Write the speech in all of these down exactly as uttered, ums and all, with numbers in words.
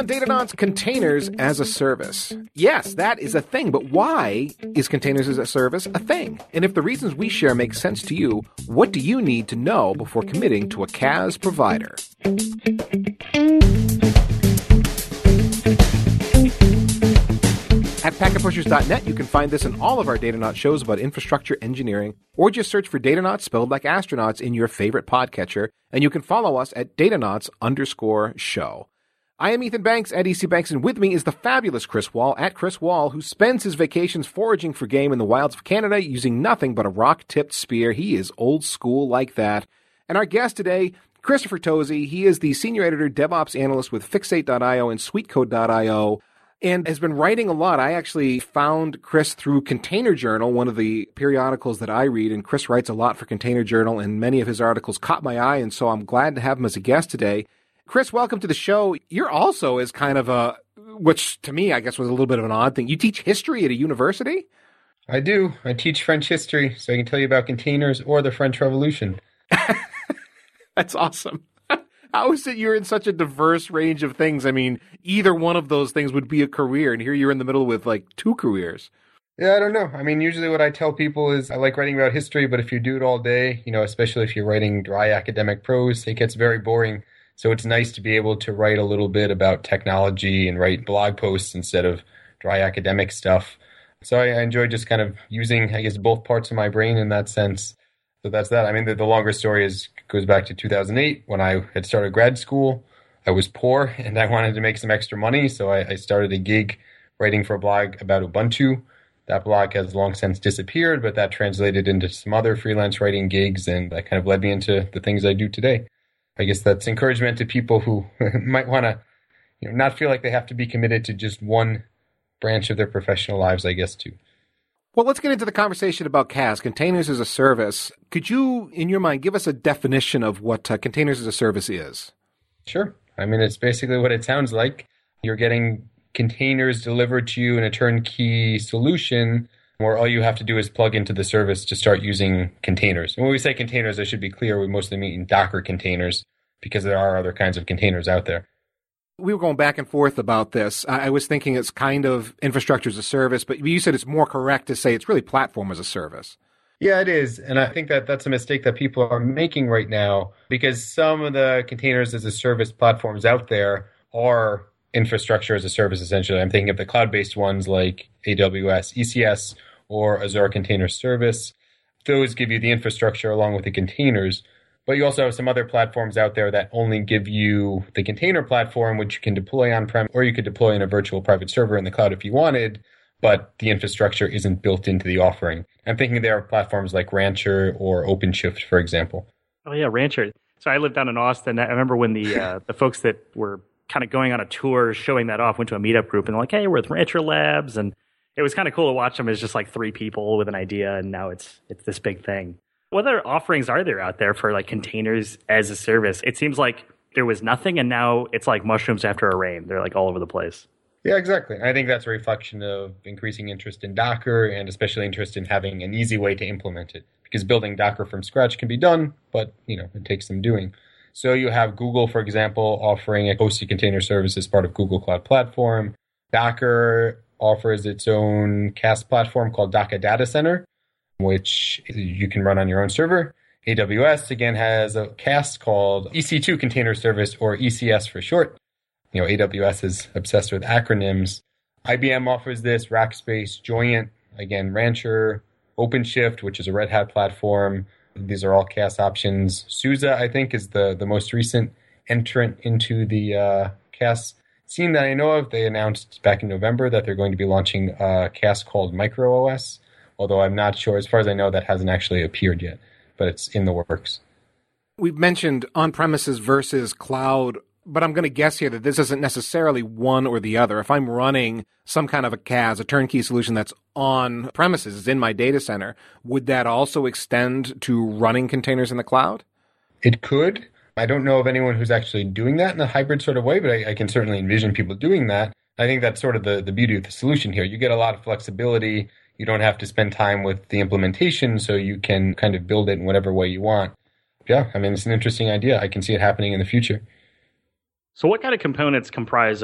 Datanauts, containers as a service. Yes, that is a thing, but why is containers as a service a thing? And if the reasons we share make sense to you, what do you need to know before committing to a C A S provider? At packet pushers dot net, you can find this and all of our Datanauts shows about infrastructure engineering, or just search for Datanauts spelled like astronauts in your favorite podcatcher, and you can follow us at Datanauts underscore show. I am Ethan Banks at E C Banks, and with me is the fabulous Chris Wall at Chris Wall, who spends his vacations foraging for game in the wilds of Canada using nothing but a rock-tipped spear. He is old school like that. And our guest today, Christopher Tozzi. He is the senior editor, DevOps analyst with Fixate dot io and Sweetcode dot io. And has been writing a lot. I actually found Chris through Container Journal, one of the periodicals that I read, and Chris writes a lot for Container Journal, and many of his articles caught my eye, and so I'm glad to have him as a guest today. Chris, welcome to the show. You're also as kind of a, which to me I guess was a little bit of an odd thing, you teach history at a university? I do. I teach French history, so I can tell you about containers or the French Revolution. That's awesome. How is it you're in such a diverse range of things? I mean, either one of those things would be a career, and here you're in the middle with like two careers. Yeah, I don't know. I mean, usually what I tell people is I like writing about history, but if you do it all day, you know, especially if you're writing dry academic prose, it gets very boring. So it's nice to be able to write a little bit about technology and write blog posts instead of dry academic stuff. So I, I enjoy just kind of using, I guess, both parts of my brain in that sense. So that's that. I mean, the, the longer story is goes back to two thousand eight when I had started grad school. I was poor and I wanted to make some extra money, so I, I started a gig writing for a blog about Ubuntu. That blog has long since disappeared, but that translated into some other freelance writing gigs, and that kind of led me into the things I do today. I guess that's encouragement to people who might want to, you know, not feel like they have to be committed to just one branch of their professional lives, I guess, too. Well, let's get into the conversation about C A S, Containers as a Service. Could you, in your mind, give us a definition of what uh, Containers as a Service is? Sure. I mean, it's basically what it sounds like. You're getting containers delivered to you in a turnkey solution where all you have to do is plug into the service to start using containers. And when we say containers, I should be clear, we mostly mean Docker containers because there are other kinds of containers out there. We were going back and forth about this. I was thinking it's kind of infrastructure as a service, but you said it's more correct to say it's really platform as a service. Yeah, it is. And I think that that's a mistake that people are making right now because some of the containers as a service platforms out there are infrastructure as a service, essentially. I'm thinking of the cloud-based ones like A W S, E C S, or Azure Container Service. Those give you the infrastructure along with the containers. But you also have some other platforms out there that only give you the container platform, which you can deploy on-prem, or you could deploy in a virtual private server in the cloud if you wanted, but the infrastructure isn't built into the offering. I'm thinking there are platforms like Rancher or OpenShift, for example. Oh, yeah, Rancher. So I lived down in Austin. I remember when the uh, the folks that were kind of going on a tour showing that off went to a meetup group, and they're like, hey, we're with Rancher Labs. And it was kind of cool to watch them as just like three people with an idea, and now it's it's this big thing. What other offerings are there out there for like containers as a service? It seems like there was nothing, and now it's like mushrooms after a rain. They're like all over the place. Yeah, exactly. I think that's a reflection of increasing interest in Docker and especially interest in having an easy way to implement it. Because building Docker from scratch can be done, but you know, it takes some doing. So you have Google, for example, offering a hosted container service as part of Google Cloud Platform. Docker offers its own C A S platform called Docker Data Center, which you can run on your own server. A W S, again, has a C A S called E C two Container Service, or E C S for short. You know, A W S is obsessed with acronyms. I B M offers this, Rackspace, Joyent, again, Rancher, OpenShift, which is a Red Hat platform. These are all C A S options. SUSE, I think, is the, the most recent entrant into the uh, C A S scene that I know of. They announced back in November that they're going to be launching a C A S called MicroOS, although I'm not sure. As far as I know, that hasn't actually appeared yet, but it's in the works. We've mentioned on-premises versus cloud, but I'm going to guess here that this isn't necessarily one or the other. If I'm running some kind of a C A S, a turnkey solution that's on premises, is in my data center, would that also extend to running containers in the cloud? It could. I don't know of anyone who's actually doing that in a hybrid sort of way, but I, I can certainly envision people doing that. I think that's sort of the, the beauty of the solution here. You get a lot of flexibility. You don't have to spend time with the implementation, so you can kind of build it in whatever way you want. Yeah, I mean, it's an interesting idea. I can see it happening in the future. So what kind of components comprise of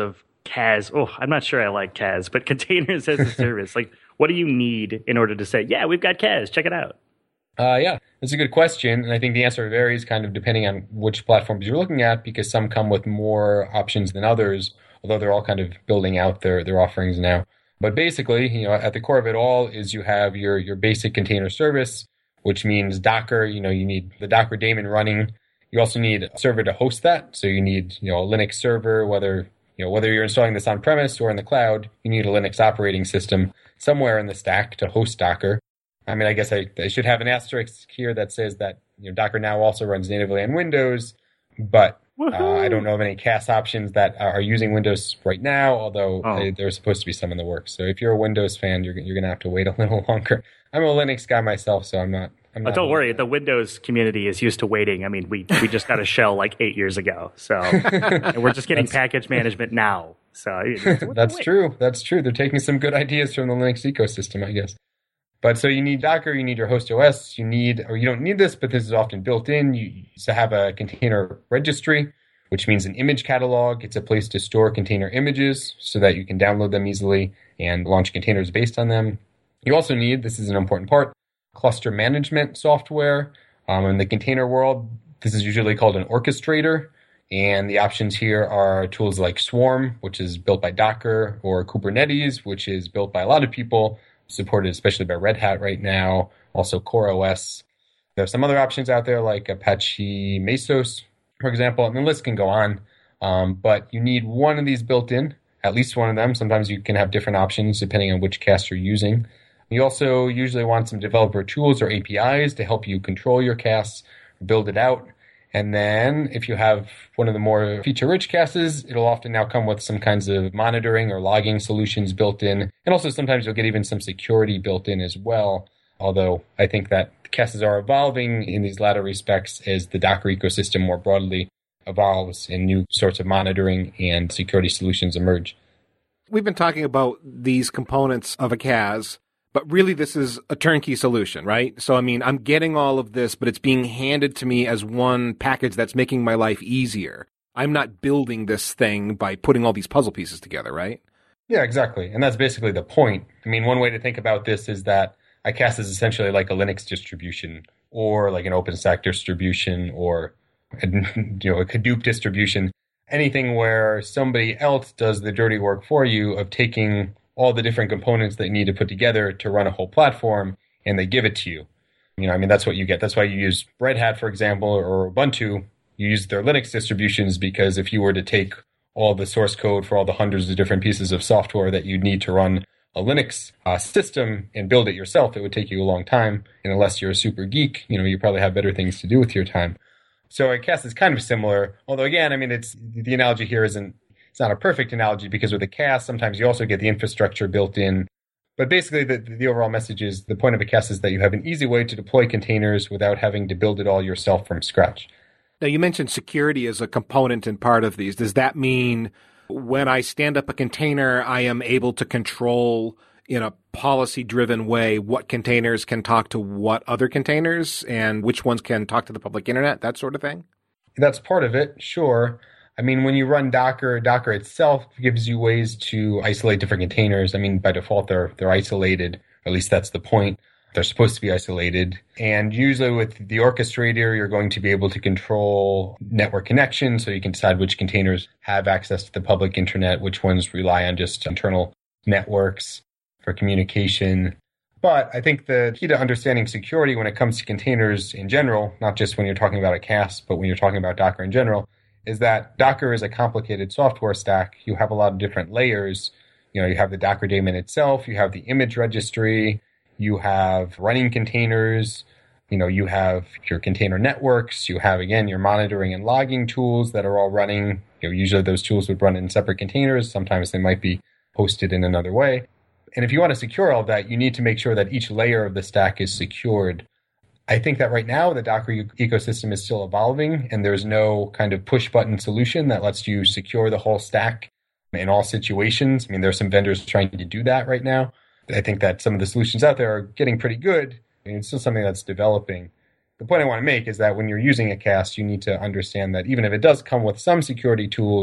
C A S. Oh, I'm not sure I like C A S, but containers as a service. Like, what do you need in order to say, yeah, we've got C A S, check it out? Uh, yeah, that's a good question. And I think the answer varies kind of depending on which platforms you're looking at, because some come with more options than others, although they're all kind of building out their, their offerings now. But basically, you know, at the core of it all is you have your, your basic container service, which means Docker. You know, you need the Docker daemon running. You also need a server to host that. So you need, you know, a Linux server, whether, you know, whether you're installing this on premise or in the cloud, you need a Linux operating system somewhere in the stack to host Docker. I mean, I guess I, I should have an asterisk here that says that, you know, Docker now also runs natively on Windows, but uh, I don't know of any C A S options that are using Windows right now, although oh. they, there's supposed to be some in the works. So if you're a Windows fan, you're you're going to have to wait a little longer. I'm a Linux guy myself, so I'm not. I'm but not don't worry, the Windows community is used to waiting. I mean, we we just got a shell like eight years ago, so and we're just getting package management now. So that's true. That's true. They're taking some good ideas from the Linux ecosystem, I guess. But so you need Docker, you need your host O S, you need, or you don't need this, but this is often built in. You used to have a container registry, which means an image catalog. It's a place to store container images so that you can download them easily and launch containers based on them. You also need, this is an important part, cluster management software. Um, in the container world, this is usually called an orchestrator. And the options here are tools like Swarm, which is built by Docker, or Kubernetes, which is built by a lot of people, supported especially by Red Hat right now, also CoreOS. There are some other options out there like Apache Mesos, for example, and the list can go on. Um, but you need one of these built in, at least one of them. Sometimes you can have different options depending on which C A S you're using. You also usually want some developer tools or A P Is to help you control your C A S, build it out. And then if you have one of the more feature-rich C A Ss, it'll often now come with some kinds of monitoring or logging solutions built in. And also sometimes you'll get even some security built in as well. Although I think that C A Ss are evolving in these latter respects as the Docker ecosystem more broadly evolves and new sorts of monitoring and security solutions emerge. We've been talking about these components of a C A S, but really this is a turnkey solution, right? So, I mean, I'm getting all of this, but it's being handed to me as one package that's making my life easier. I'm not building this thing by putting all these puzzle pieces together, right? Yeah, exactly. And that's basically the point. I mean, one way to think about this is that a C A S is essentially like a Linux distribution or like an OpenStack distribution or a, you know, a Hadoop distribution, anything where somebody else does the dirty work for you of taking all the different components that you need to put together to run a whole platform, and they give it to you. You know, I mean, that's what you get. That's why you use Red Hat, for example, or Ubuntu. You use their Linux distributions because if you were to take all the source code for all the hundreds of different pieces of software that you'd need to run a Linux uh, system and build it yourself, it would take you a long time. And unless you're a super geek, you know, you probably have better things to do with your time. So a C A S is kind of similar. Although, again, I mean, it's the analogy here isn't It's not a perfect analogy because with a C A S, sometimes you also get the infrastructure built in. But basically, the, the overall message is the point of a C A S is that you have an easy way to deploy containers without having to build it all yourself from scratch. Now, you mentioned security as a component and part of these. Does that mean when I stand up a container, I am able to control in a policy-driven way what containers can talk to what other containers and which ones can talk to the public internet, that sort of thing? That's part of it, sure. I mean, when you run Docker, Docker itself gives you ways to isolate different containers. I mean, by default, they're they're isolated. At least that's the point. They're supposed to be isolated. And usually with the orchestrator, you're going to be able to control network connections, so you can decide which containers have access to the public internet, which ones rely on just internal networks for communication. But I think the key to understanding security when it comes to containers in general, not just when you're talking about a C A S, but when you're talking about Docker in general, is that Docker is a complicated software stack. You have a lot of different layers. You know, you have the Docker daemon itself, you have the image registry, you have running containers, you know, you have your container networks, you have, again, your monitoring and logging tools that are all running. You know, usually those tools would run in separate containers. Sometimes they might be hosted in another way. And if you want to secure all of that, you need to make sure that each layer of the stack is secured. I think that right now the Docker e- ecosystem is still evolving, and there's no kind of push-button solution that lets you secure the whole stack in all situations. I mean, there are some vendors trying to do that right now. I think that some of the solutions out there are getting pretty good. I mean, it's still something that's developing. The point I want to make is that when you're using a C A S, you need to understand that even if it does come with some security tools,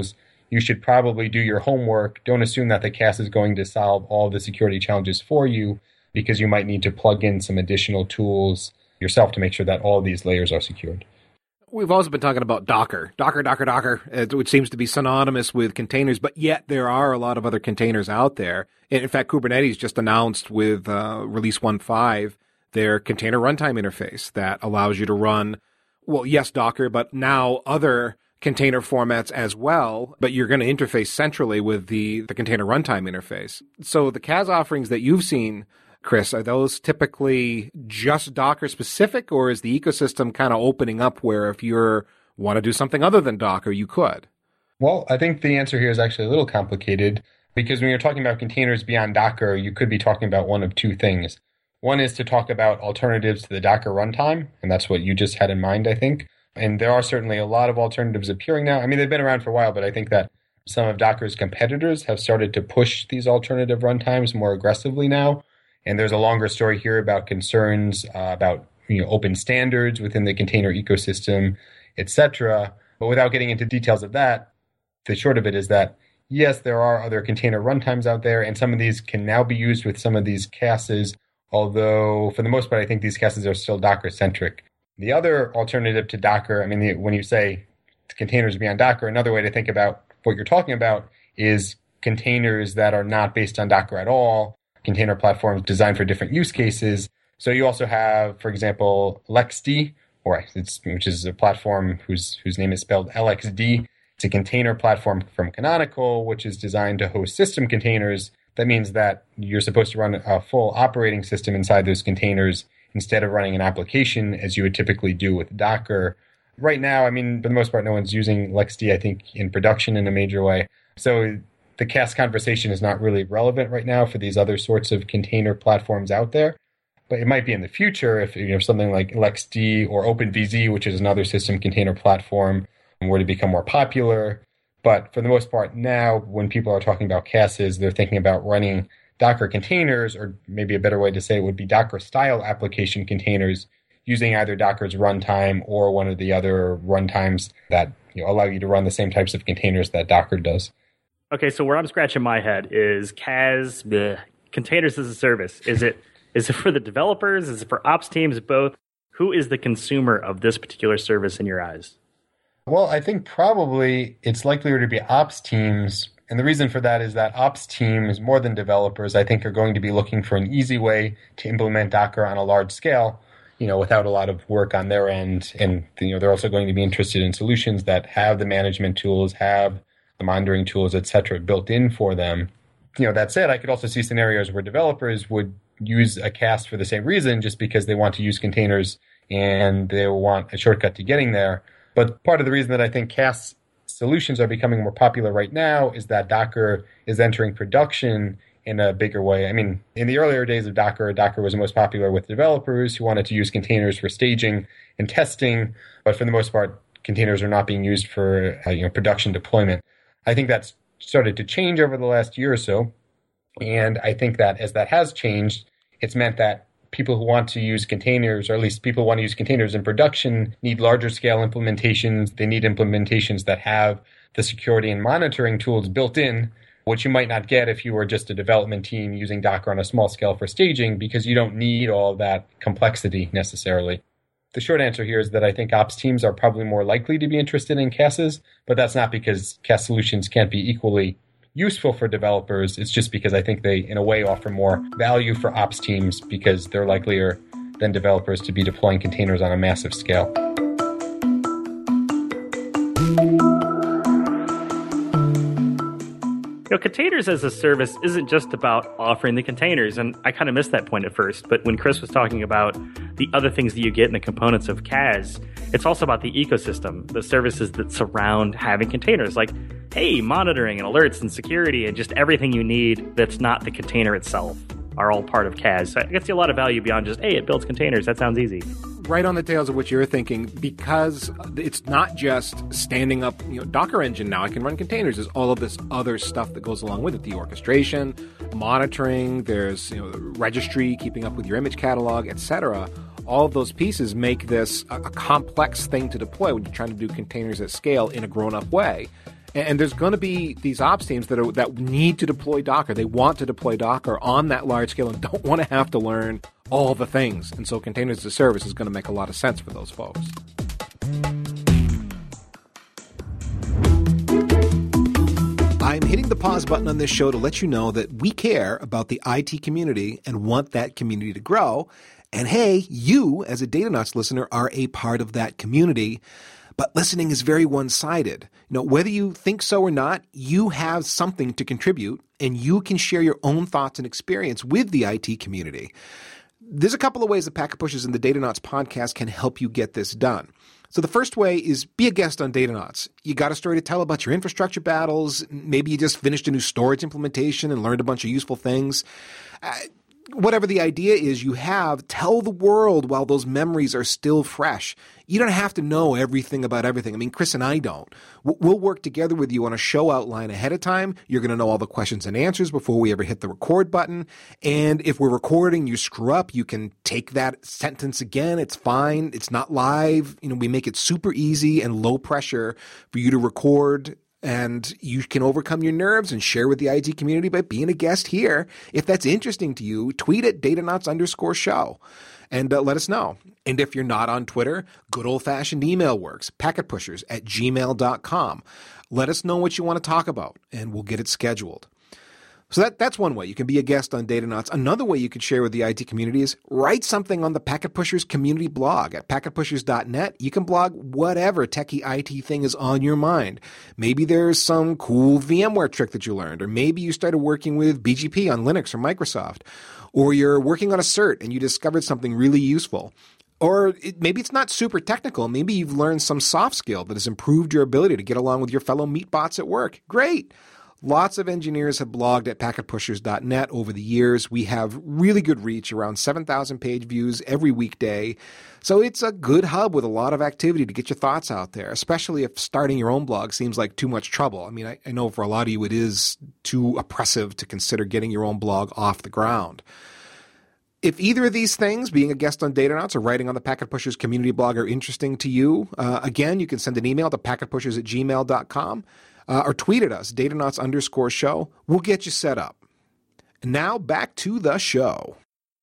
you should probably do your homework. Don't assume that the C A S is going to solve all the security challenges for you, because you might need to plug in some additional tools yourself to make sure that all of these layers are secured. We've also been talking about Docker, Docker, Docker, Docker, which seems to be synonymous with containers, but yet there are a lot of other containers out there. In fact, Kubernetes just announced with uh, release one point five their container runtime interface that allows you to run, well, yes, Docker, but now other container formats as well, but you're going to interface centrally with the, the container runtime interface. So the C A S offerings that you've seen, Chris, are those typically just Docker specific, or is the ecosystem kind of opening up where if you want to do something other than Docker, you could? Well, I think the answer here is actually a little complicated, because when you're talking about containers beyond Docker, you could be talking about one of two things. One is to talk about alternatives to the Docker runtime, and that's what you just had in mind, I think. And there are certainly a lot of alternatives appearing now. I mean, they've been around for a while, but I think that some of Docker's competitors have started to push these alternative runtimes more aggressively now. And there's a longer story here about concerns uh, about you know open standards within the container ecosystem, et cetera. But without getting into details of that, the short of it is that, yes, there are other container runtimes out there, and some of these can now be used with some of these C A Ss, although for the most part, I think these C A Ss are still Docker-centric. The other alternative to Docker, I mean, the, when you say containers beyond Docker, another way to think about what you're talking about is containers that are not based on Docker at all, container platforms designed for different use cases. So you also have, for example, LXD, or it's, which is a platform whose whose name is spelled L X D. It's a container platform from Canonical, which is designed to host system containers. That means that you're supposed to run a full operating system inside those containers instead of running an application as you would typically do with Docker. Right now, I mean, for the most part, no one's using LXD, I think, in production in a major way. So the C A S conversation is not really relevant right now for these other sorts of container platforms out there. But it might be in the future if you know something like LXD or OpenVZ, which is another system container platform, were to become more popular. But for the most part now, when people are talking about C A Ss, they're thinking about running Docker containers, or maybe a better way to say it would be Docker-style application containers, using either Docker's runtime or one of the other runtimes that you know, allow you to run the same types of containers that Docker does. Okay, so where I'm scratching my head is C A S, bleh, containers as a service. Is it is it for the developers? Is it for ops teams? Both? Who is the consumer of this particular service in your eyes? Well, I think probably it's likelier to be ops teams. And the reason for that is that ops teams, more than developers, I think are going to be looking for an easy way to implement Docker on a large scale, you know, without a lot of work on their end. And, you know, they're also going to be interested in solutions that have the management tools, have the monitoring tools, et cetera, built in for them. You know, that said, I could also see scenarios where developers would use a C A S for the same reason, just because they want to use containers and they want a shortcut to getting there. But part of the reason that I think C A S solutions are becoming more popular right now is that Docker is entering production in a bigger way. I mean, in the earlier days of Docker, Docker was most popular with developers who wanted to use containers for staging and testing. But for the most part, containers are not being used for uh, you know production deployment. I think that's started to change over the last year or so. And I think that as that has changed, it's meant that people who want to use containers, or at least people who want to use containers in production, need larger scale implementations. They need implementations that have the security and monitoring tools built in, which you might not get if you were just a development team using Docker on a small scale for staging, because you don't need all that complexity necessarily. The short answer here is that I think ops teams are probably more likely to be interested in C A Ss, but that's not because C A S solutions can't be equally useful for developers. It's just because I think they, in a way, offer more value for ops teams because they're likelier than developers to be deploying containers on a massive scale. You know, containers as a service isn't just about offering the containers, and I kind of missed that point at first, but when Chris was talking about the other things that you get in the components of C A S, it's also about the ecosystem, the services that surround having containers, like, hey, monitoring and alerts and security and just everything you need that's not the container itself are all part of C A S. So it gets you a lot of value beyond just, hey, it builds containers. That sounds easy. Right on the tails of what you're thinking, because it's not just standing up, you know, Docker engine now, I can run containers. There's all of this other stuff that goes along with it, the orchestration, monitoring, there's, you know, the registry, keeping up with your image catalog, et cetera. All of those pieces make this a, a complex thing to deploy when you're trying to do containers at scale in a grown-up way. And there's going to be these ops teams that are, that need to deploy Docker. They want to deploy Docker on that large scale and don't want to have to learn all the things. And so containers as a service is going to make a lot of sense for those folks. I'm hitting the pause button on this show to let you know that we care about the I T community and want that community to grow. And hey, you as a Datanauts listener are a part of that community. But listening is very one-sided. You know, whether you think so or not, you have something to contribute, and you can share your own thoughts and experience with the I T community. There's a couple of ways that Packet Pushers and the Datanauts podcast can help you get this done. So the first way is be a guest on Datanauts. You got a story to tell about your infrastructure battles. Maybe you just finished a new storage implementation and learned a bunch of useful things. Uh, Whatever the idea is you have, tell the world while those memories are still fresh. You don't have to know everything about everything. I mean, Chris and I don't. We'll work together with you on a show outline ahead of time. You're going to know all the questions and answers before we ever hit the record button. And if we're recording, you screw up, you can take that sentence again. It's fine. It's not live. You know, we make it super easy and low pressure for you to record. And you can overcome your nerves and share with the I T community by being a guest here. If that's interesting to you, tweet at Datanauts underscore show and uh, let us know. And if you're not on Twitter, good old-fashioned email works, packetpushers at gmail dot com. Let us know what you want to talk about, and we'll get it scheduled. So that, that's one way. You can be a guest on Datanauts. Another way you could share with the I T community is write something on the Packet Pushers community blog at packet pushers dot net. You can blog whatever techie I T thing is on your mind. Maybe there's some cool VMware trick that you learned, or maybe you started working with B G P on Linux or Microsoft, or you're working on a cert and you discovered something really useful. Or it, maybe it's not super technical. Maybe you've learned some soft skill that has improved your ability to get along with your fellow meatbots at work. Great. Lots of engineers have blogged at packet pushers dot net over the years. We have really good reach, around seven thousand page views every weekday. So it's a good hub with a lot of activity to get your thoughts out there, especially if starting your own blog seems like too much trouble. I mean, I, I know for a lot of you it is too oppressive to consider getting your own blog off the ground. If either of these things, being a guest on Datanauts or writing on the Packet Pushers community blog, are interesting to you, uh, again, you can send an email to packetpushers at gmail dot com. Uh, or tweet at us, Datanauts underscore show. We'll get you set up. And now back to the show.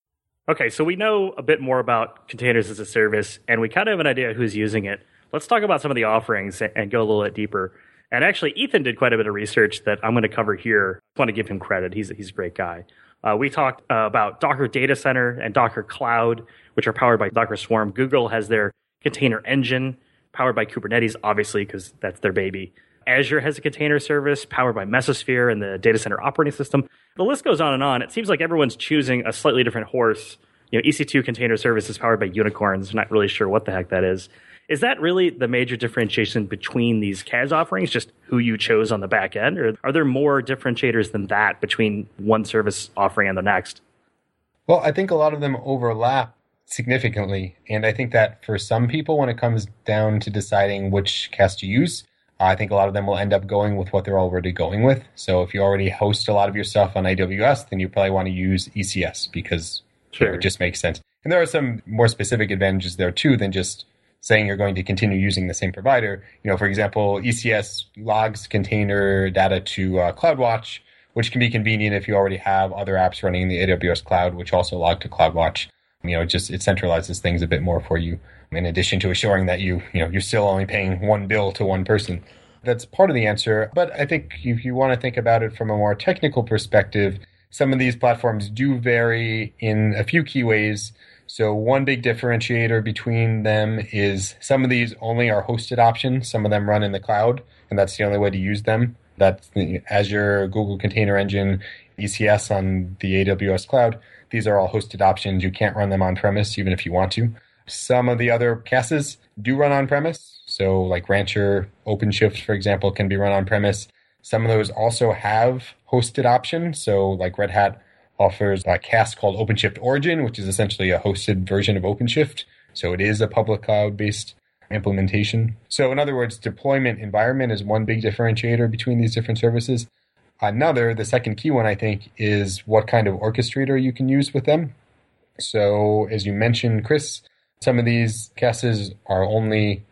Okay, so we know a bit more about containers as a service, and we kind of have an idea who's using it. Let's talk about some of the offerings and go a little bit deeper. And actually, Ethan did quite a bit of research that I'm going to cover here. I want to give him credit. He's, he's a great guy. Uh, we talked uh, about Docker Data Center and Docker Cloud, which are powered by Docker Swarm. Google has their container engine, powered by Kubernetes, obviously, because that's their baby. Azure has a container service powered by Mesosphere and the data center operating system. The list goes on and on. It seems like everyone's choosing a slightly different horse. You know, E C two container service is powered by unicorns. I'm not really sure what the heck that is. Is that really the major differentiation between these C A S offerings, just who you chose on the back end? Or are there more differentiators than that between one service offering and the next? Well, I think a lot of them overlap significantly. And I think that for some people, when it comes down to deciding which C A S to use, I think a lot of them will end up going with what they're already going with. So if you already host a lot of your stuff on A W S, then you probably want to use E C S because sure. It just makes sense. And there are some more specific advantages there too than just saying you're going to continue using the same provider. You know, for example, E C S logs container data to uh, CloudWatch, which can be convenient if you already have other apps running in the A W S cloud, which also log to CloudWatch. You know, it just it centralizes things a bit more for you. In addition to assuring that you, you know, you're still only paying one bill to one person. That's part of the answer. But I think if you want to think about it from a more technical perspective, some of these platforms do vary in a few key ways. So one big differentiator between them is some of these only are hosted options. Some of them run in the cloud, and that's the only way to use them. That's the Azure, Google Container Engine, E C S on the A W S cloud. These are all hosted options. You can't run them on-premise, even if you want to. Some of the other C A Ss do run on-premise. So like Rancher, OpenShift, for example, can be run on-premise. Some of those also have hosted options. So like Red Hat offers a C A S called OpenShift Origin, which is essentially a hosted version of OpenShift. So it is a public cloud-based implementation. So in other words, deployment environment is one big differentiator between these different services. Another, the second key one, I think, is what kind of orchestrator you can use with them. So as you mentioned, Chris, some of these C A Ss are only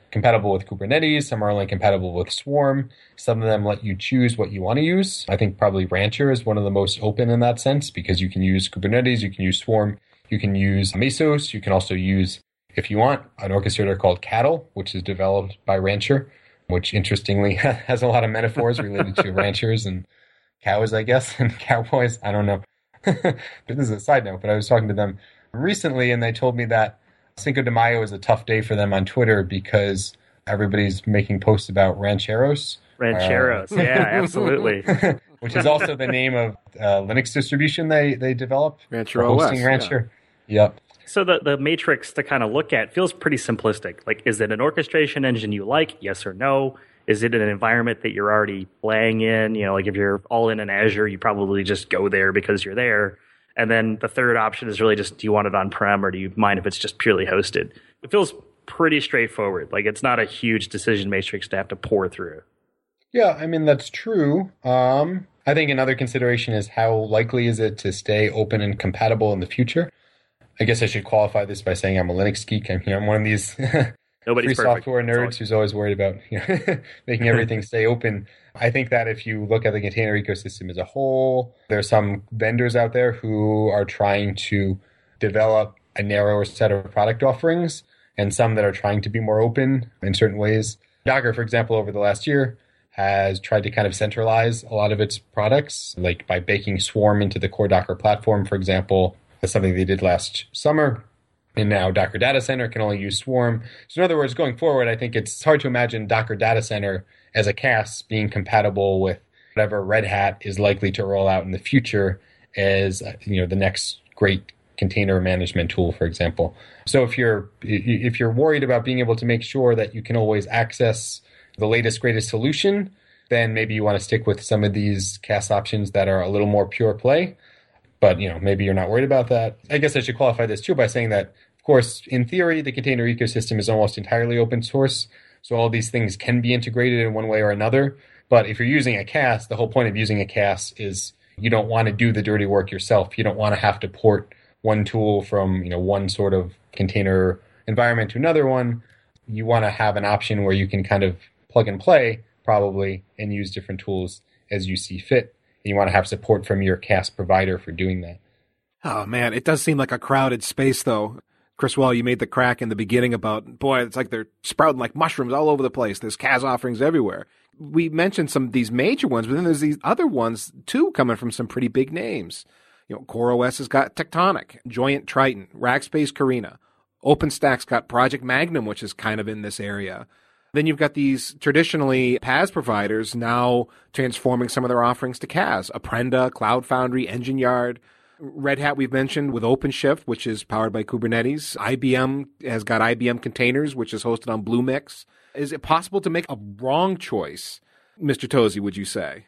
compatible with Kubernetes. Some are only compatible with Swarm. Some of them let you choose what you want to use. I think probably Rancher is one of the most open in that sense because you can use Kubernetes, you can use Swarm, you can use Mesos. You can also use, if you want, an orchestrator called Cattle, which is developed by Rancher, which interestingly has a lot of metaphors related to ranchers and cows, I guess, and cowboys. I don't know. This is a side note, but I was talking to them recently and they told me that Cinco de Mayo is a tough day for them on Twitter because everybody's making posts about rancheros. Rancheros, uh, yeah, absolutely. Which is also the name of uh, Linux distribution they, they develop. Rancher O S. Hosting Rancher. Yeah. Yep. So the, the matrix to kind of look at feels pretty simplistic. Like, is it an orchestration engine you like? Yes or no? Is it an environment that you're already playing in? You know, like if you're all in in Azure, you probably just go there because you're there. And then the third option is really just, do you want it on-prem or do you mind if it's just purely hosted? It feels pretty straightforward. Like it's not a huge decision matrix to have to pour through. Yeah, I mean, that's true. Um, I think another consideration is how likely is it to stay open and compatible in the future? I guess I should qualify this by saying I'm a Linux geek. I'm, you know, I'm one of these Nobody's free perfect. software nerds who's always worried about you know, making everything stay open. I think that if you look at the container ecosystem as a whole, there are some vendors out there who are trying to develop a narrower set of product offerings and some that are trying to be more open in certain ways. Docker, for example, over the last year has tried to kind of centralize a lot of its products, like by baking Swarm into the core Docker platform, for example. That's something they did last summer. And now Docker Data Center can only use Swarm. So in other words, going forward, I think it's hard to imagine Docker Data Center as a C A S being compatible with whatever Red Hat is likely to roll out in the future as, you know, the next great container management tool, for example. So if you're if you're worried about being able to make sure that you can always access the latest, greatest solution, then maybe you want to stick with some of these C A S options that are a little more pure play. But, you know, maybe you're not worried about that. I guess I should qualify this too by saying that, of course, in theory, the container ecosystem is almost entirely open source. So all these things can be integrated in one way or another. But if you're using a C A S, the whole point of using a C A S is you don't want to do the dirty work yourself. You don't want to have to port one tool from, you know, one sort of container environment to another one. You want to have an option where you can kind of plug and play, probably, and use different tools as you see fit. You want to have support from your C A S provider for doing that. Oh, man, it does seem like a crowded space, though. Chris Well, you made the crack in the beginning about, boy, it's like they're sprouting like mushrooms all over the place. There's C A S offerings everywhere. We mentioned some of these major ones, but then there's these other ones, too, coming from some pretty big names. You know, CoreOS has got Tectonic, Joyent Triton, Rackspace Carina. OpenStack's got Project Magnum, which is kind of in this area. Then you've got these traditionally P A S providers now transforming some of their offerings to C A S. Apprenda, Cloud Foundry, Engine Yard. Red Hat we've mentioned with OpenShift, which is powered by Kubernetes. I B M has got I B M Containers, which is hosted on Bluemix. Is it possible to make a wrong choice, Mister Tosi, would you say?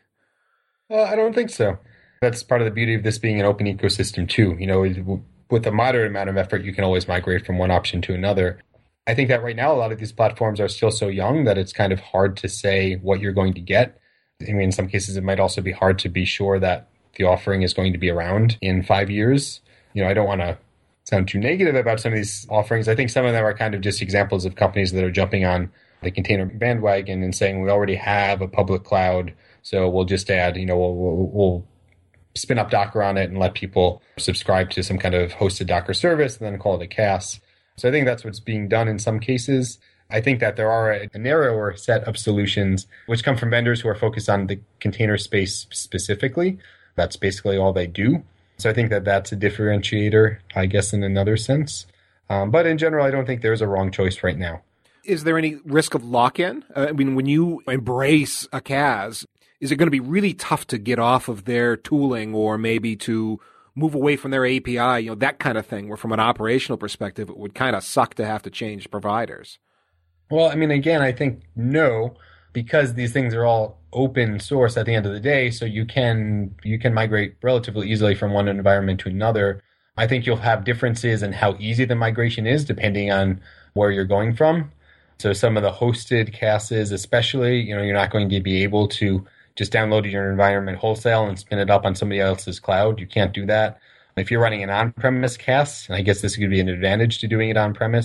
Uh, I don't think so. That's part of the beauty of this being an open ecosystem, too. You know, with a moderate amount of effort, you can always migrate from one option to another. I think that right now, a lot of these platforms are still so young that it's kind of hard to say what you're going to get. I mean, in some cases, it might also be hard to be sure that the offering is going to be around in five years. You know, I don't want to sound too negative about some of these offerings. I think some of them are kind of just examples of companies that are jumping on the container bandwagon and saying, we already have a public cloud, so we'll just add, you know, we'll, we'll, we'll spin up Docker on it and let people subscribe to some kind of hosted Docker service and then call it a C A S. So I think that's what's being done in some cases. I think that there are a, a narrower set of solutions which come from vendors who are focused on the container space specifically. That's basically all they do. So I think that that's a differentiator, I guess, in another sense. Um, but in general, I don't think there's a wrong choice right now. Is there any risk of lock-in? Uh, I mean, when you embrace a C A S, is it going to be really tough to get off of their tooling or maybe to move away from their A P I, you know, that kind of thing, where from an operational perspective, it would kind of suck to have to change providers? Well, I mean, again, I think no, because these things are all open source at the end of the day, so you can you can migrate relatively easily from one environment to another. I think you'll have differences in how easy the migration is depending on where you're going from. So some of the hosted C A Ss especially, you know, you're not going to be able to just download your environment wholesale and spin it up on somebody else's cloud. You can't do that. If you're running an on-premise C A S, and I guess this could be an advantage to doing it on-premise,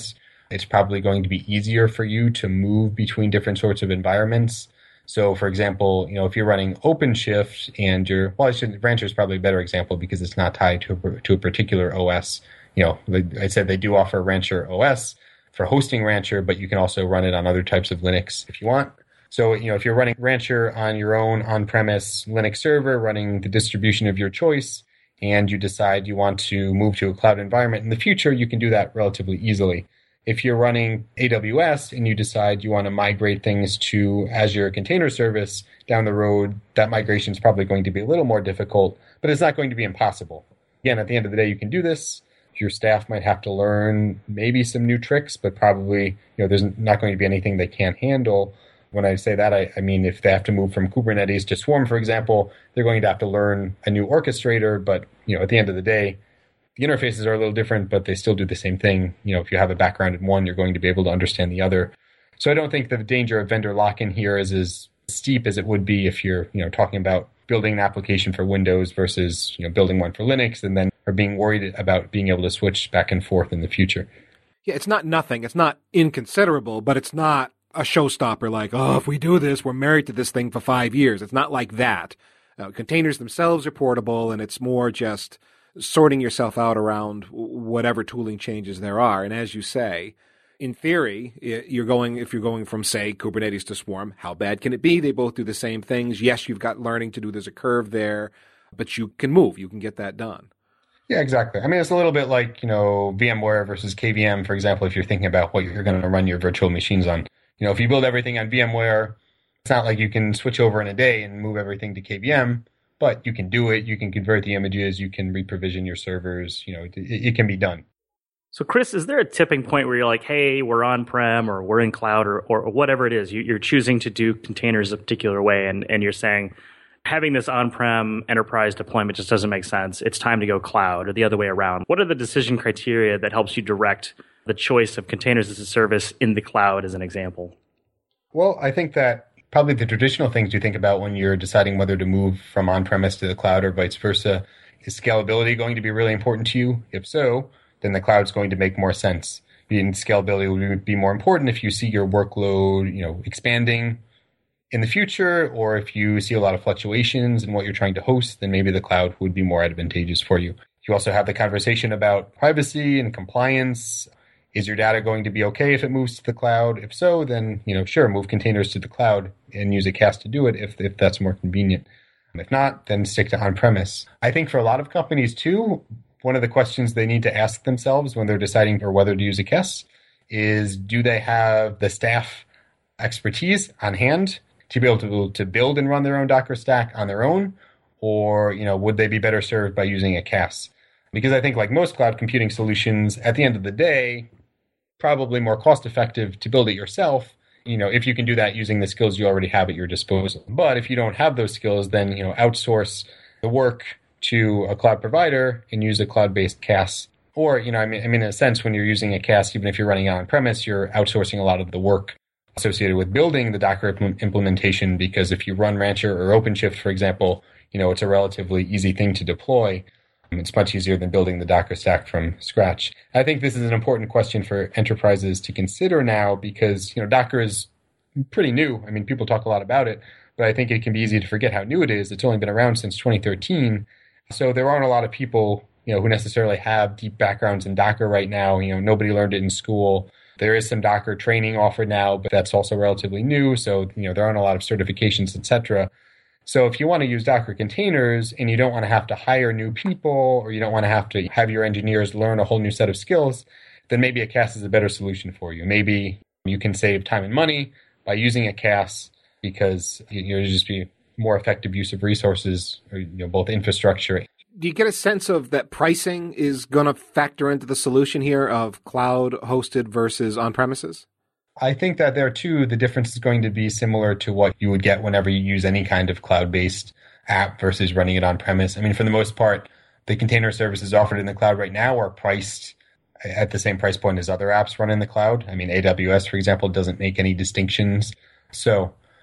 It's probably going to be easier for you to move between different sorts of environments. So, for example, you know, if you're running OpenShift and you're, well, I should, Rancher is probably a better example because it's not tied to a, to a particular O S. You know, I said they do offer Rancher O S for hosting Rancher, but you can also run it on other types of Linux if you want. So, you know, if you're running Rancher on your own on-premise Linux server, running the distribution of your choice, and you decide you want to move to a cloud environment in the future, you can do that relatively easily. If you're running A W S and you decide you want to migrate things to Azure Container Service down the road, that migration is probably going to be a little more difficult, but it's not going to be impossible. Again, at the end of the day, you can do this. Your staff might have to learn maybe some new tricks, but probably, you know, there's not going to be anything they can't handle. When I say that, I, I mean, if they have to move from Kubernetes to Swarm, for example, they're going to have to learn a new orchestrator. But, you know, at the end of the day, the interfaces are a little different, but they still do the same thing. You know, if you have a background in one, you're going to be able to understand the other. So I don't think the danger of vendor lock-in here is as steep as it would be if you're, you know, talking about building an application for Windows versus, you know, building one for Linux and then are being worried about being able to switch back and forth in the future. Yeah, it's not nothing. It's not inconsiderable, but it's not a showstopper like, oh, if we do this, we're married to this thing for five years. It's not like that. Uh, containers themselves are portable, and it's more just sorting yourself out around whatever tooling changes there are. And as you say, in theory, you're going, if you're going from, say, Kubernetes to Swarm, how bad can it be? They both do the same things. Yes, you've got learning to do. There's a curve there, but you can move. You can get that done. Yeah, exactly. I mean, it's a little bit like, you know, VMware versus K V M, for example, if you're thinking about what you're going to run your virtual machines on. You know, if you build everything on VMware, it's not like you can switch over in a day and move everything to K V M. But you can do it. You can convert the images. You can reprovision your servers. You know, it, it can be done. So, Chris, is there a tipping point where you're like, hey, we're on-prem or we're in cloud or, or whatever it is, you, you're choosing to do containers a particular way, and, and you're saying having this on-prem enterprise deployment just doesn't make sense. It's time to go cloud or the other way around. What are the decision criteria that helps you direct the choice of containers as a service in the cloud, as an example? Well, I think that probably the traditional things you think about when you're deciding whether to move from on-premise to the cloud or vice versa. Is scalability going to be really important to you? If so, then the cloud's going to make more sense. And scalability would be more important if you see your workload, you know, expanding in the future, or if you see a lot of fluctuations in what you're trying to host, then maybe the cloud would be more advantageous for you. You also have the conversation about privacy and compliance. Is your data going to be okay if it moves to the cloud? If so, then, you know, sure, move containers to the cloud and use a C A S to do it if, if that's more convenient. If not, then stick to on-premise. I think for a lot of companies too, one of the questions they need to ask themselves when they're deciding for whether to use a C A S is, do they have the staff expertise on hand to be able to, to build and run their own Docker stack on their own? Or, you know, would they be better served by using a C A S? Because I think like most cloud computing solutions, at the end of the day, probably more cost effective to build it yourself, you know, if you can do that using the skills you already have at your disposal. But if you don't have those skills, then, you know, outsource the work to a cloud provider and use a cloud-based C A S. Or, you know, I mean, I mean, in a sense, when you're using a C A S, even if you're running it on premise, you're outsourcing a lot of the work associated with building the Docker implementation, because if you run Rancher or OpenShift, for example, you know, it's a relatively easy thing to deploy. It's much easier than building the Docker stack from scratch. I think this is an important question for enterprises to consider now, because, you know, Docker is pretty new. I mean, people talk a lot about it, but I think it can be easy to forget how new it is. It's only been around since twenty thirteen. So there aren't a lot of people, you know, who necessarily have deep backgrounds in Docker right now. You know, nobody learned it in school. There is some Docker training offered now, but that's also relatively new. So, you know, there aren't a lot of certifications, et cetera. So if you want to use Docker containers and you don't want to have to hire new people, or you don't want to have to have your engineers learn a whole new set of skills, then maybe a C A S is a better solution for you. Maybe you can save time and money by using a C A S, because you'll just be more effective use of resources, or, you know, both infrastructure. Do you get a sense of that pricing is going to factor into the solution here of cloud hosted versus on-premises? I think that there too, the difference is going to be similar to what you would get whenever you use any kind of cloud-based app versus running it on-premise. I mean, for the most part, the container services offered in the cloud right now are priced at the same price point as other apps run in the cloud. I mean, A W S, for example, doesn't make any distinctions. So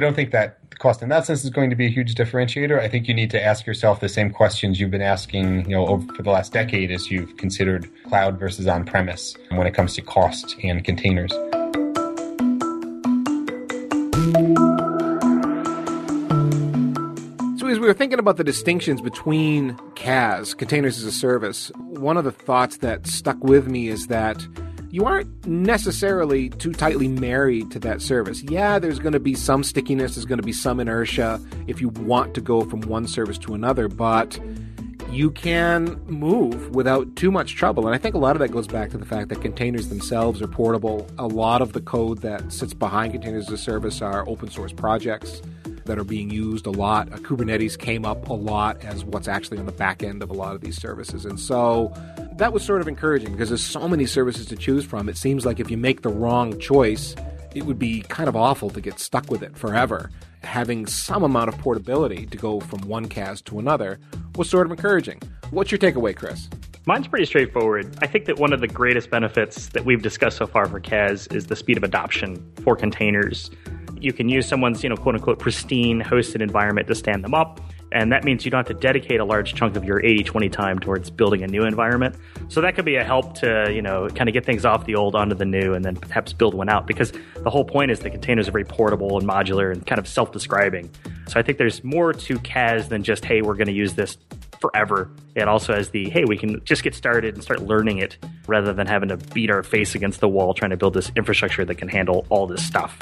I don't think that cost in that sense is going to be a huge differentiator. I think you need to ask yourself the same questions you've been asking, you know, over for the last decade as you've considered cloud versus on-premise when it comes to cost and containers. So as we were thinking about the distinctions between C A S, Containers as a Service, one of the thoughts that stuck with me is that you aren't necessarily too tightly married to that service. Yeah, there's going to be some stickiness, there's going to be some inertia if you want to go from one service to another, but you can move without too much trouble. And I think a lot of that goes back to the fact that containers themselves are portable. A lot of the code that sits behind Containers as a Service are open source projects that are being used a lot. Uh, Kubernetes came up a lot as what's actually on the back end of a lot of these services. And so that was sort of encouraging because there's so many services to choose from. It seems like if you make the wrong choice, it would be kind of awful to get stuck with it forever. Having some amount of portability to go from one C A S to another was sort of encouraging. What's your takeaway, Chris? Mine's pretty straightforward. I think that one of the greatest benefits that we've discussed so far for C A S is the speed of adoption for containers. You can use someone's, you know, quote unquote, pristine hosted environment to stand them up. And that means you don't have to dedicate a large chunk of your eighty twenty time towards building a new environment. So that could be a help to, you know, kind of get things off the old onto the new and then perhaps build one out. Because the whole point is the containers are very portable and modular and kind of self-describing. So I think there's more to C A S than just, hey, we're going to use this forever. It also has the, hey, we can just get started and start learning it rather than having to beat our face against the wall trying to build this infrastructure that can handle all this stuff.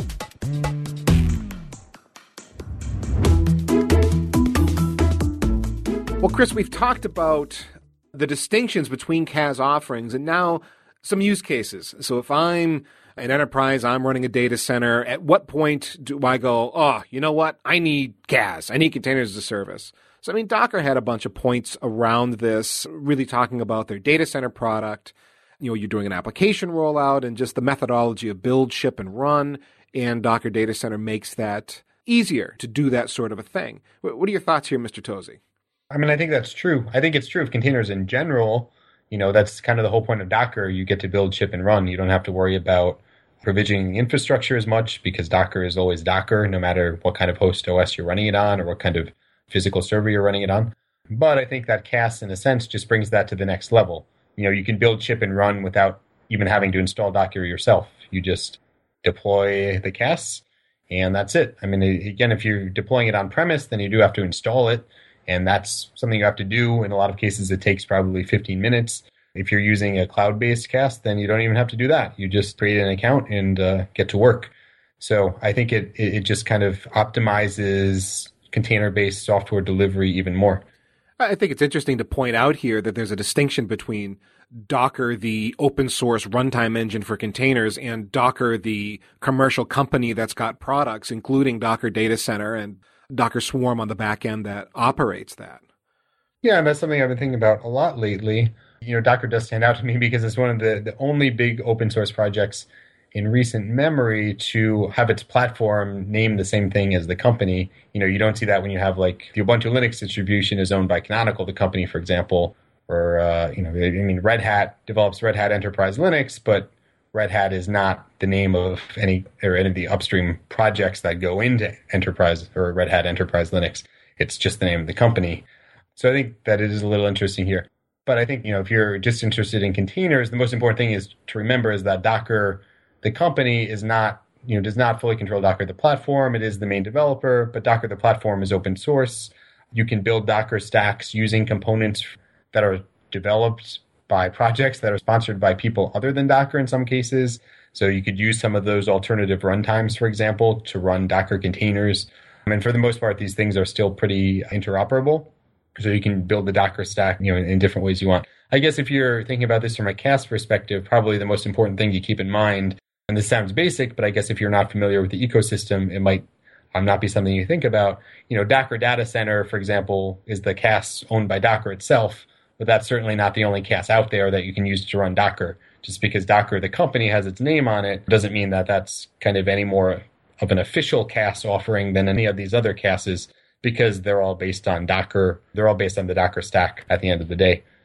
Well, Chris, we've talked about the distinctions between C A S offerings and now some use cases. So if I'm an enterprise, I'm running a data center, at what point do I go, oh, you know what? I need C A S. I need Containers as a Service. So, I mean, Docker had a bunch of points around this, really talking about their data center product. You know, you're doing an application rollout and just the methodology of build, ship, and run. And Docker Data Center makes that easier to do that sort of a thing. What are your thoughts here, Mister Tosi? I mean, I think that's true. I think it's true of containers in general. You know, that's kind of the whole point of Docker. You get to build, ship, and run. You don't have to worry about provisioning infrastructure as much because Docker is always Docker, no matter what kind of host O S you're running it on or what kind of physical server you're running it on. But I think that C A S, in a sense, just brings that to the next level. You know, you can build, ship, and run without even having to install Docker yourself. You just deploy the C A S, and that's it. I mean, again, if you're deploying it on-premise, then you do have to install it. And that's something you have to do. In a lot of cases, it takes probably fifteen minutes. If you're using a cloud-based C A S, then you don't even have to do that. You just create an account and uh, get to work. So I think it it just kind of optimizes container-based software delivery even more. I think it's interesting to point out here that there's a distinction between Docker, the open source runtime engine for containers, and Docker, the commercial company that's got products, including Docker Data Center and Docker Swarm on the back end that operates that. Yeah, and that's something I've been thinking about a lot lately. You know, Docker does stand out to me because it's one of the, the only big open source projects in recent memory to have its platform named the same thing as the company. You know, you don't see that when you have like the Ubuntu Linux distribution is owned by Canonical, the company, for example, or, uh, you know, I mean, Red Hat develops Red Hat Enterprise Linux, but Red Hat is not the name of any or any of the upstream projects that go into Enterprise or Red Hat Enterprise Linux. It's just the name of the company. So I think that it is a little interesting here. But I think, you know, if you're just interested in containers, the most important thing is to remember is that Docker, the company, is not, you know, does not fully control Docker, the platform. It is the main developer, but Docker, the platform, is open source. You can build Docker stacks using components that are developed by projects that are sponsored by people other than Docker in some cases. So you could use some of those alternative runtimes, for example, to run Docker containers. I mean, for the most part, these things are still pretty interoperable. So you can build the Docker stack, you know, in, in different ways you want. I guess if you're thinking about this from a C A S perspective, probably the most important thing to keep in mind, and this sounds basic, but I guess if you're not familiar with the ecosystem, it might um, not be something you think about. You know, Docker Data Center, for example, is the C A S owned by Docker itself. But that's certainly not the only C A S out there that you can use to run Docker. Just because Docker, the company, has its name on it, doesn't mean that that's kind of any more of an official C A S offering than any of these other C A Ss, because they're all based on Docker. They're all based on the Docker stack at the end of the day.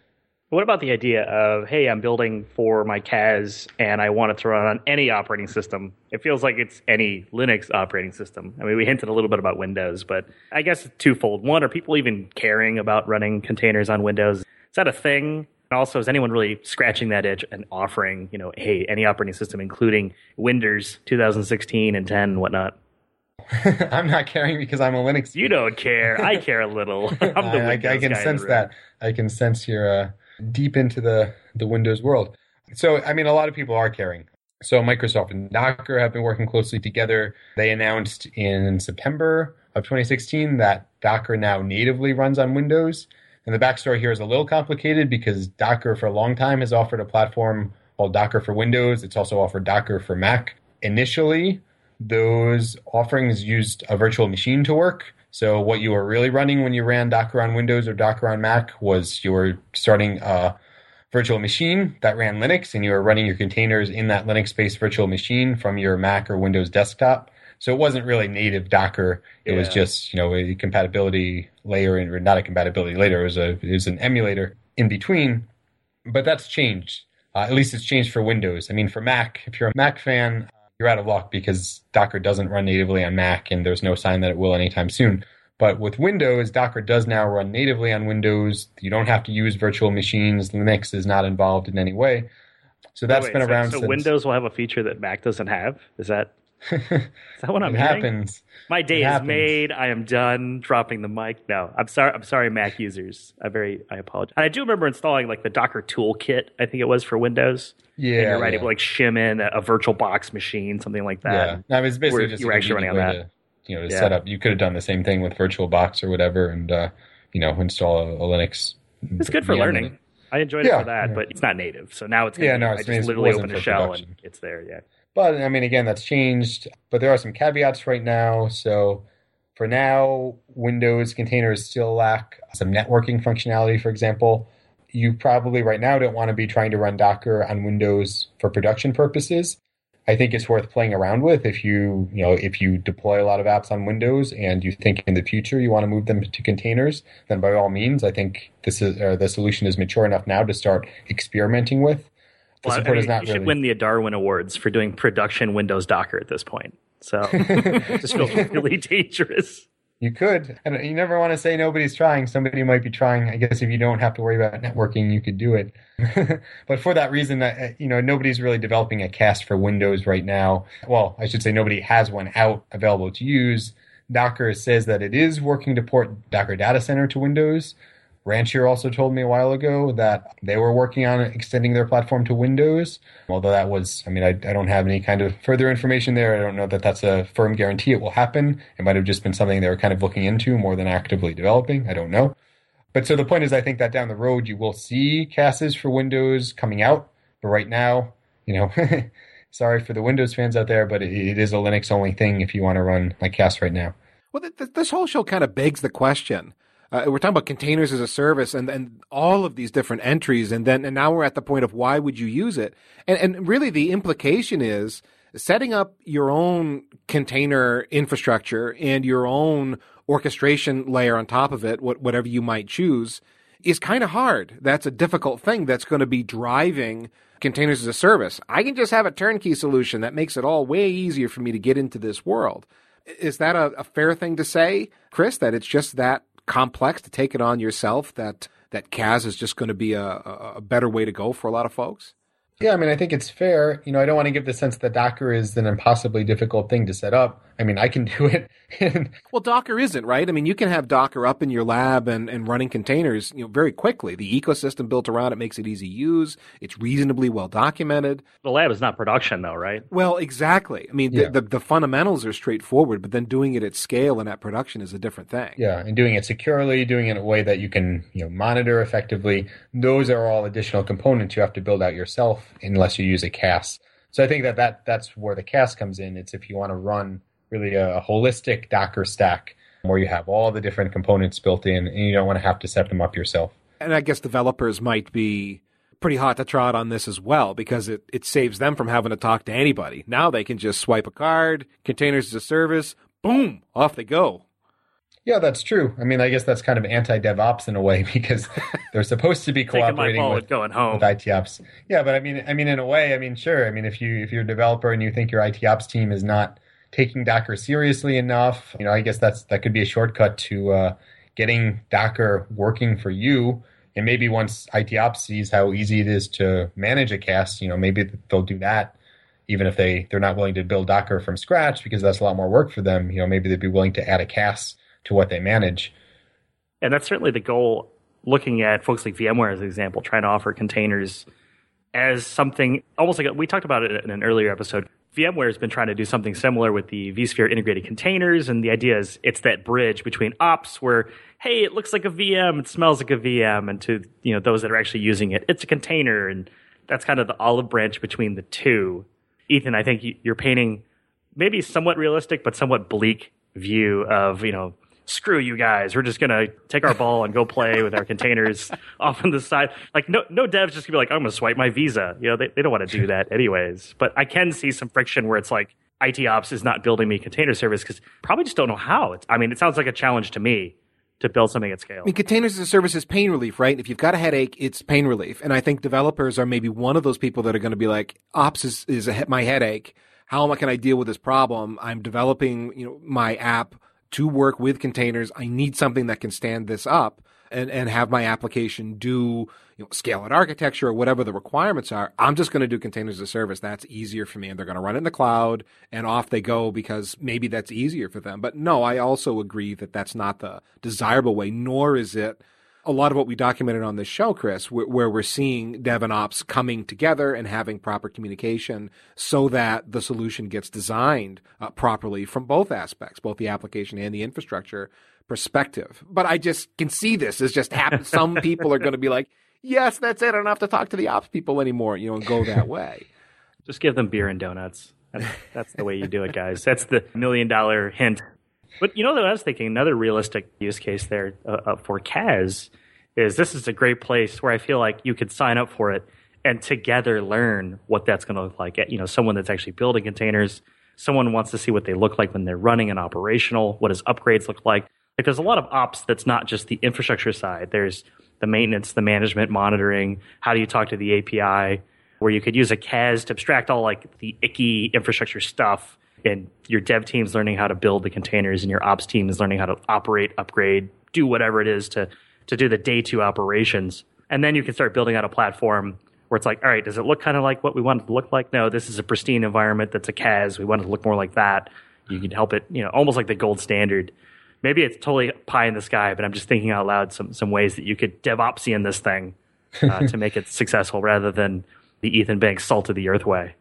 What about the idea of, hey, I'm building for my C A S and I want it to run on any operating system? It feels like it's any Linux operating system. I mean, we hinted a little bit about Windows, but I guess it's twofold. One, are people even caring about running containers on Windows? Is that a thing? And also, is anyone really scratching that itch and offering, you know, hey, any operating system, including Windows two thousand sixteen and ten and whatnot? I'm not caring because I'm a Linux. You don't care. I care a little. I'm the I, I, I can guy sense that. I can sense you're uh, deep into the, the Windows world. So, I mean, a lot of people are caring. So Microsoft and Docker have been working closely together. They announced in September of twenty sixteen that Docker now natively runs on Windows. And the backstory here is a little complicated because Docker for a long time has offered a platform called Docker for Windows. It's also offered Docker for Mac. Initially, those offerings used a virtual machine to work. So what you were really running when you ran Docker on Windows or Docker on Mac was you were starting a virtual machine that ran Linux, and you were running your containers in that Linux-based virtual machine from your Mac or Windows desktop. So it wasn't really native Docker. It yeah. was just, you know, a compatibility layer, or not a compatibility layer. It was a it was an emulator in between. But that's changed. Uh, at least it's changed for Windows. I mean, for Mac, if you're a Mac fan, you're out of luck because Docker doesn't run natively on Mac, and there's no sign that it will anytime soon. But with Windows, Docker does now run natively on Windows. You don't have to use virtual machines. Linux is not involved in any way. So that's wait, been so, around so since... Windows will have a feature that Mac doesn't have? Is that... Is that what I'm it hearing? happens. My day it is happens. made. I am done dropping the mic. No, I'm sorry. I'm sorry, Mac users. I very I apologize. And I do remember installing like the Docker toolkit. I think it was for Windows. Yeah, and you're right. yeah. It would like shim in a, a virtual box machine, something like that. Yeah, no, it was basically Where just you were a actually running on way that. To, you know, to Yeah. set up. You could have done the same thing with VirtualBox or whatever, and uh, you know, install a, a Linux. It's good for V M learning. in it. I enjoyed Yeah, it for that, yeah. but it's not native. So now it's gonna Yeah, be, no, I it's- just it literally wasn't open a for shell production. and it's there. Yeah. But, I mean, again, that's changed. But there are some caveats right now. So for now, Windows containers still lack some networking functionality, for example. You probably right now don't want to be trying to run Docker on Windows for production purposes. I think it's worth playing around with if you, you know, if you deploy a lot of apps on Windows and you think in the future you want to move them to containers, then by all means, I think this is uh, the solution is mature enough now to start experimenting with. The Well, I support mean, is not you should really. win the Darwin Awards for doing production Windows Docker at this point. So it just feels really dangerous. You could. And you never want to say nobody's trying. Somebody might be trying. I guess if you don't have to worry about networking, you could do it. But for that reason, uh, you know, nobody's really developing a cast for Windows right now. Well, I should say nobody has one out available to use. Docker says that it is working to port Docker Data Center to Windows. Rancher also told me a while ago that they were working on extending their platform to Windows. Although that was, I mean, I, I don't have any kind of further information there. I don't know that that's a firm guarantee it will happen. It might have just been something they were kind of looking into more than actively developing. I don't know. But so the point is, I think that down the road, you will see cases for Windows coming out. But right now, you know, sorry for the Windows fans out there, but it, it is a Linux only thing if you want to run like C A S right now. Well, th- th- this whole show kind of begs the question. Uh, we're talking about containers as a service and, and all of these different entries. And then, and now we're at the point of why would you use it? And, and really the implication is setting up your own container infrastructure and your own orchestration layer on top of it, what, whatever you might choose, is kind of hard. That's a difficult thing that's going to be driving containers as a service. I can just have a turnkey solution that makes it all way easier for me to get into this world. Is that a, a fair thing to say, Chris, that it's just that complex to take it on yourself, that that C A S is just going to be a, a, a better way to go for a lot of folks? Yeah, I mean, I think it's fair. You know, I don't want to give the sense that Docker is an impossibly difficult thing to set up. I mean, I can do it. Well, Docker isn't, right? I mean, you can have Docker up in your lab and, and running containers, you know, very quickly. The ecosystem built around it makes it easy to use. It's reasonably well documented. The lab is not production, though, right? Well, exactly. I mean, Yeah. the, the, the fundamentals are straightforward, but then doing it at scale and at production is a different thing. Yeah, and doing it securely, doing it in a way that you can, you know, monitor effectively. Those are all additional components you have to build out yourself unless you use a C A S. So I think that, that that's where the C A S comes in. It's if you want to run really a, a holistic Docker stack where you have all the different components built in and you don't want to have to set them up yourself. And I guess developers might be pretty hot to trot on this as well because it, it saves them from having to talk to anybody. Now they can just swipe a card, containers as a service, boom, off they go. Yeah, that's true. I mean, I guess that's kind of anti-DevOps in a way because they're supposed to be cooperating with, going home. with I T Ops. Yeah, but I mean, I mean, in a way, I mean, sure. I mean, if you if you're a developer and you think your I T Ops team is not taking Docker seriously enough, you know, I guess that's that could be a shortcut to uh, getting Docker working for you. And maybe once I T Ops sees how easy it is to manage a C A S, you know, maybe they'll do that. Even if they they're not willing to build Docker from scratch because that's a lot more work for them, you know, maybe they'd be willing to add a C A S to what they manage. And that's certainly the goal, looking at folks like VMware as an example, trying to offer containers as something almost like, a, we talked about it in an earlier episode. VMware has been trying to do something similar with the vSphere integrated containers, and the idea is it's that bridge between ops where, hey, it looks like a V M, it smells like a V M, and to, you know, those that are actually using it, it's a container, and that's kind of the olive branch between the two. Ethan, I think you're painting maybe somewhat realistic but somewhat bleak view of, you know, screw you guys. We're just going to take our ball and go play with our containers off on the side. Like, no no dev's just going to be like, I'm going to swipe my Visa. You know, they, they don't want to do that anyways. But I can see some friction where it's like, I T Ops is not building me container service because probably just don't know how. It's, I mean, it sounds like a challenge to me to build something at scale. I mean, containers as a service is pain relief, right? If you've got a headache, it's pain relief. And I think developers are maybe one of those people that are going to be like, ops is, is a, my headache. How am I going to deal with this problem? I'm developing, you know, my app to work with containers. I need something that can stand this up and, and have my application do, you know, scale-out architecture or whatever the requirements are. I'm just going to do containers as a service. That's easier for me. And they're going to run it in the cloud and off they go because maybe that's easier for them. But no, I also agree that that's not the desirable way, nor is it a lot of what we documented on this show, Chris, where, where we're seeing dev and ops coming together and having proper communication so that the solution gets designed uh, properly from both aspects, both the application and the infrastructure perspective. But I just can see this as just happen. Some people are going to be like, yes, that's it. I don't have to talk to the ops people anymore, you know, and go that way. Just give them beer and donuts. That's, that's the way you do it, guys. That's the million dollar hint. But you know, what I was thinking, another realistic use case there uh, uh, for C A S is this is a great place where I feel like you could sign up for it and together learn what that's going to look like. You know, someone that's actually building containers, someone wants to see what they look like when they're running and operational. What does upgrades look like? Like, there's a lot of ops that's not just the infrastructure side. There's the maintenance, the management, monitoring. How do you talk to the A P I? Where you could use a C A S to abstract all like the icky infrastructure stuff. And your dev team's learning how to build the containers, and your ops team is learning how to operate, upgrade, do whatever it is to, to do the day two operations. And then you can start building out a platform where it's like, all right, does it look kind of like what we want it to look like? No, this is a pristine environment that's a C A S. We want it to look more like that. You can help it, you know, almost like the gold standard. Maybe it's totally pie in the sky, but I'm just thinking out loud some some ways that you could DevOpsian this thing uh, to make it successful rather than the Ethan Banks salt of the earth way.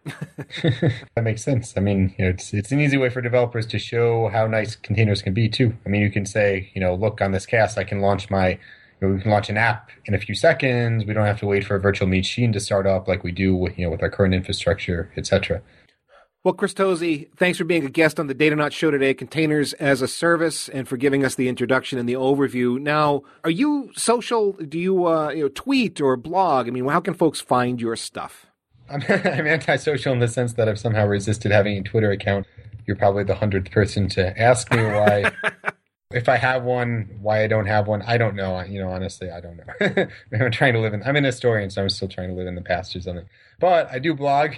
That makes sense. I mean, you know, it's it's an easy way for developers to show how nice containers can be too. I mean, you can say, you know, look on this C A S, I can launch my, you know, we can launch an app in a few seconds. We don't have to wait for a virtual machine to start up like we do with, you know, with our current infrastructure, et cetera. Well, Chris Tozzi, thanks for being a guest on the Datanauts show today, Containers as a Service, and for giving us the introduction and the overview. Now, are you social? Do you, uh, you know, tweet or blog? I mean, how can folks find your stuff? I'm, I'm antisocial in the sense that I've somehow resisted having a Twitter account. You're probably the hundredth person to ask me why. If I have one, why I don't have one, I don't know. You know, honestly, I don't know. I'm trying to live in. I'm an historian, so I'm still trying to live in the past or something. But I do blog.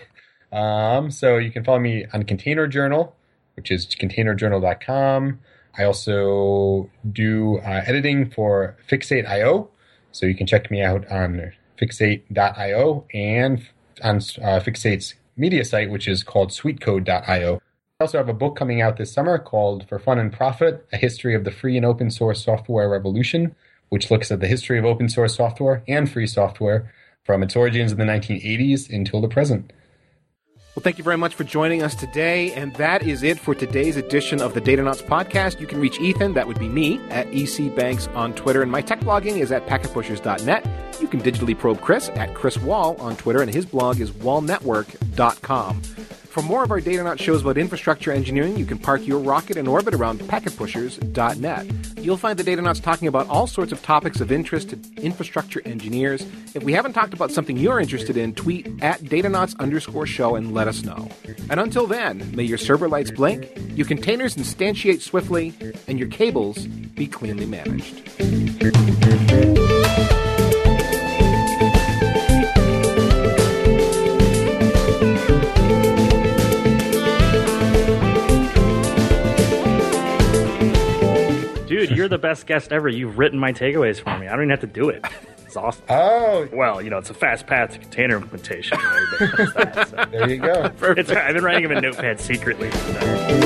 Um, so you can follow me on Container Journal, which is container journal dot com. I also do uh, editing for Fixate dot io, so you can check me out on fixate dot io and on uh, Fixate's media site, which is called sweetcode dot io. I also have a book coming out this summer called For Fun and Profit, A History of the Free and Open Source Software Revolution, which looks at the history of open source software and free software from its origins in the nineteen eighties until the present. Well, thank you very much for joining us today. And that is it for today's edition of the Datanauts podcast. You can reach Ethan, that would be me, at E C Banks on Twitter. And my tech blogging is at packet pushers dot net. You can digitally probe Chris at Chris Wall on Twitter, and his blog is wall network dot com. For more of our Datanauts shows about infrastructure engineering, you can park your rocket in orbit around packet pushers dot net. You'll find the Datanauts talking about all sorts of topics of interest to infrastructure engineers. If we haven't talked about something you're interested in, tweet at Datanauts underscore show and let us know. And until then, may your server lights blink, your containers instantiate swiftly, and your cables be cleanly managed. Dude, you're the best guest ever. You've written my takeaways for me. I don't even have to do it. It's awesome. Oh, Well, you know, it's a fast path to container implementation. Everybody knows that, so. there you go. It's, I've been writing them in Notepad secretly. So.